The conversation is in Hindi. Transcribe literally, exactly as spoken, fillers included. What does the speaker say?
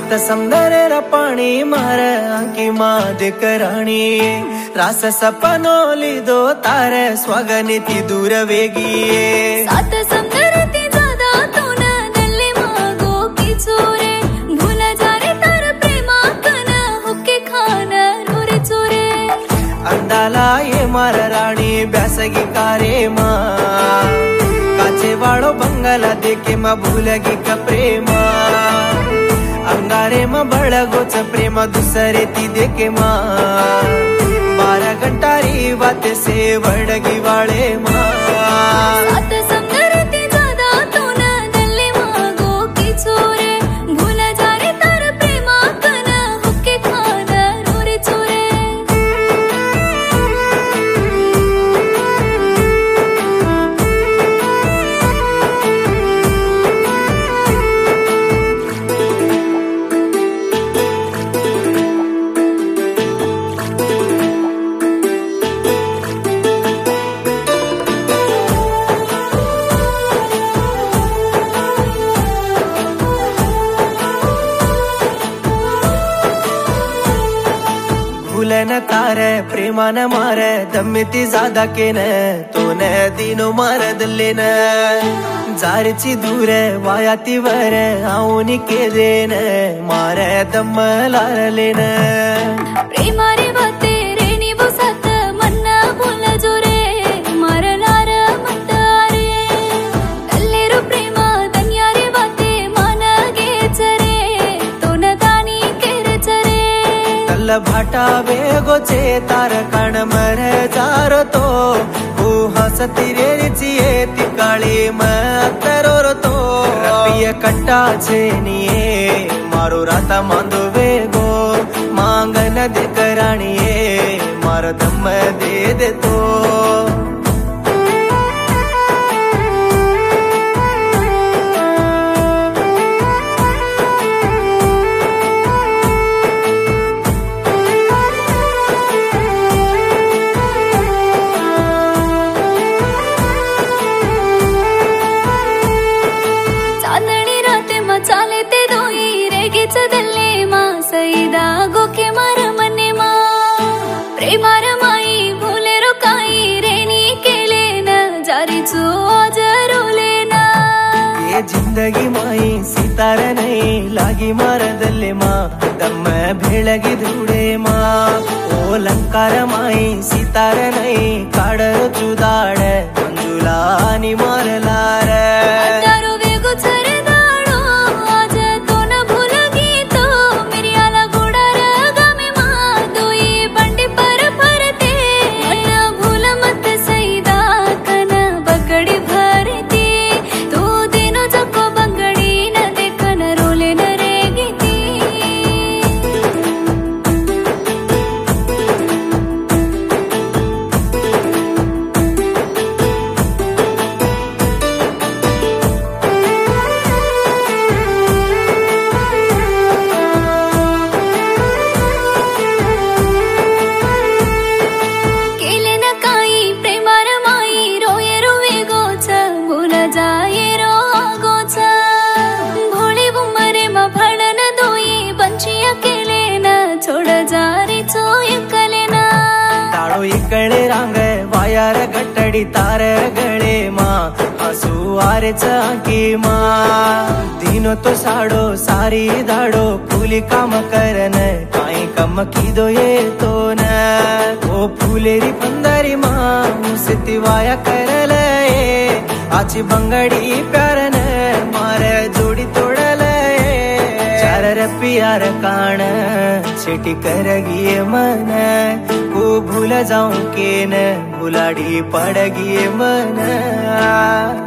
सात समंदर रा पानी मारे आंकी माँ कराणी रास सपनो लीधो तारे स्वागनी थी दूर वेगी सात समंदर ती ज्यादा तू न दिल्ली मागो की चोरे भूला जा रे तार प्रेमा कन हुक्के खाना रोरे चोरे अंदाला ये मार राणी ब्यासगी कारे माँ काचे वाड़ो बंगला देखे माँ भूलगी का प्रेमा अंगारे माँ बड़गोच प्रेम दुसरे ती देखे माँ बारह घंटारी बात से वड़गी वाले माँ सात समंदर ती ज्यादा तू न दिल्ली मागो की चोरे भूला जा रे तार प्रेमा कन हुक्के खाना रोरे चोरे भूलन तारे प्रेमान मारे दमिती ज्यादा के न तो न दिनो मार दल्ले न जारची दूर वायाती वर आऊनी के देन मारे दम लार लेन प्रेमारे बाते रेणी बुसात मन्ना बोला जोरे मार लार मंदारे तल्लेरू प्रेमा दन्यारे बाते माना गे चरे तो न दानी केर चरे तल भाटा वेगो चे तार कण मर जारो तो वो हसती रेची ती काळी मतरोर तो रपिय कट्टा छे निये मारो राता मांदो वेगो मांगन दे कराणीए मारो दम दे दे तो चांदणी राते मा चाले ते दोई रेगीच दल्ले मा सईदा गोके मार मने मा प्रेमार माई भूले रो काई रेनी केले न जारी चो आज रोले ना ये जिंदगी माई सितार नहीं लागी मार दल्ले माँ दम भेळगी धूड़े माँ ओ लंकार माई सितार नहीं काडर चुदाड़ मंजुला नि मारलार दारू वेगो छरे दाड़ो आज तो न भूलगी तो मेरी आला गोडार गामे मा दोई बंडी पर फरते मन भूल मत सईदा कन बगड़ी भरती तू दिनो जको बंगड़ी न देखन रोले न रेगी केले न काई प्रेमार माई रोये रोवे गोछ भूला जाए रो गोछ भोली उमरे मा भड़न दोई बंचिया केले न छोड़ जा रे चो एकले ना ताड़ो इकड़े रांग वायार गट्टड़ी तार गळे माँ हसू आरे चाकी माँ दिनो तो साड़ो सारी दाड़ो फूली काम करन काई कम की दो ये तो न ओ फूलेरी पंदरी माँ मुसती वाया करले आची बंगड़ी प्यारन मारे जोड़ी तोड़ले चार रपियार कान छिटी करगी मन को भूल जाऊं के न भुलाड़ी पड़गी मन